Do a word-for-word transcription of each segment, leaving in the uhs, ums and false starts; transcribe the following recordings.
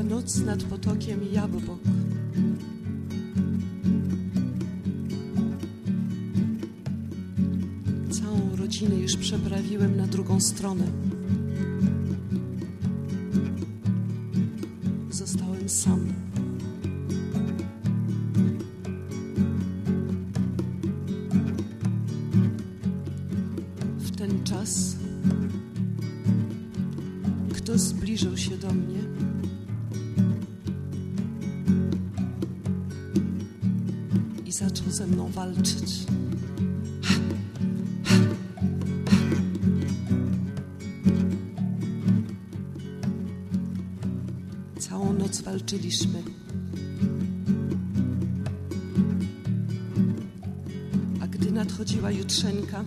noc nad potokiem jabłok. Całą rodzinę już przeprawiłem na drugą stronę. Zostałem sam. W ten czas ktoś zbliżył się do mnie i zaczął ze mną walczyć. Całą noc walczyliśmy. A gdy nadchodziła jutrzenka,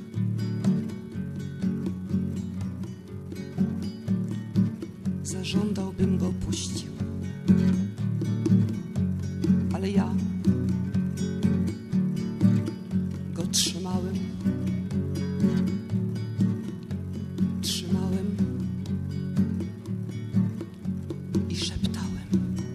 zażądał, bym go opuścił. Ale ja go trzymałem. Trzymałem i szeptałem.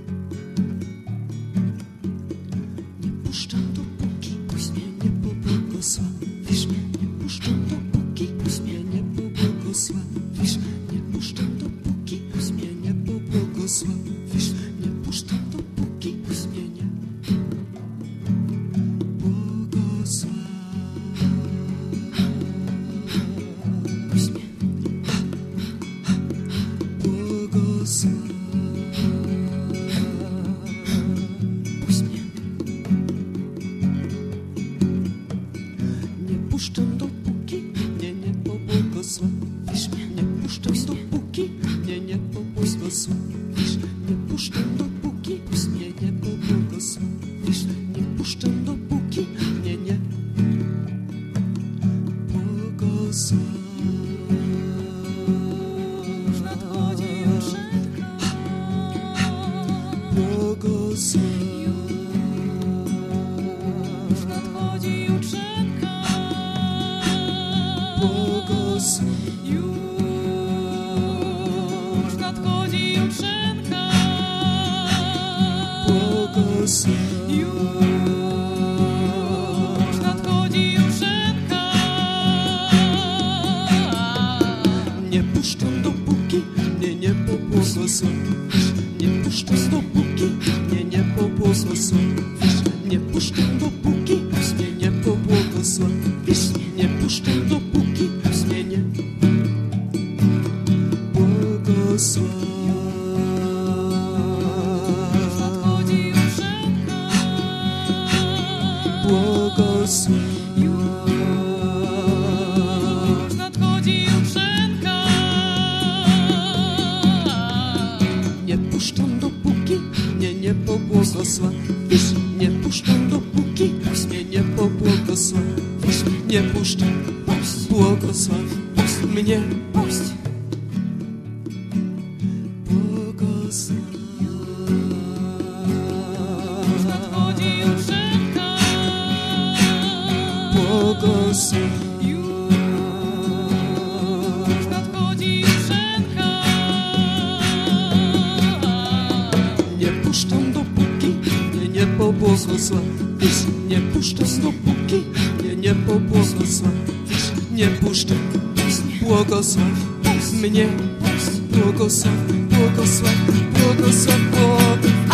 Nie puszczam dopóki puść mnie nie pobłogosławisz. Nie puszczam dopóki puść mnie nie pobłogosławisz. Nie puszczam dopóki puść mnie nie pobłogosławisz. Nie puszczam dopóki puść mnie nie błogosławisz. Puść mnie. Błogosław. Puść mnie. Nie puszczam dopóki mnie nie pobłogosławisz. Nie puszczam dopóki mnie nie pobłogosławisz. Nie puszczam dopóki mnie nie pobłogosławisz. Nie puszczam dopóki mnie nie błogosławisz. Już nadchodzi jutrzenka. Błogosław. Już nadchodzi jutrzenka. Błogosław. Już nadchodzi jutrzenka. Błogosław. Już nadchodzi jutrzenka. Nie puszczam dopóki mnie nie pobłogosławisz. Nie puszczam dopóki mnie nie pobłogosławisz. Nie puszczam dopóki mnie nie pobłogosławisz. Nie puszczam dopóki mnie nie błogosławisz. Już nadchodzi jutrzenka. Błogosław. Już nadchodzi jutrzenka. Nie puszczam dopóki mnie nie pobłogosławisz. Nie puszczam dopóki mnie nie pobłogosławisz. Nie puszczam, błogosław mnie. Błogosław. Już nadchodzi jutrzenka. Błogosław. Już nadchodzi jutrzenka. Nie puszczam dopóki mnie nie pobłogosławisz. Nie puszczam dopóki mnie nie pobłogosławisz. Nie puszczam, błogosław mnie. Błogosław, błogosław, błogosław, błogosław.